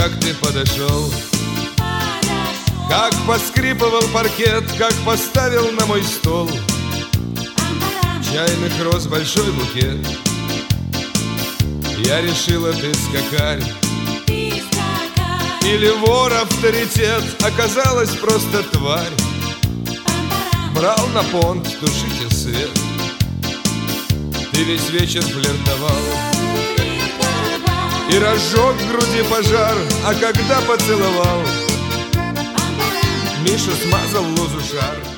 как ты подошел, как поскрипывал паркет, как поставил на мой стол чайных роз большой букет. Я решила, ты скакарь или вор авторитет, оказалась просто тварь. Брал на понт, тушите свет. Ты весь вечер флиртовал и разжег в груди пожар, а когда поцеловал, Миша смазал лузу шар.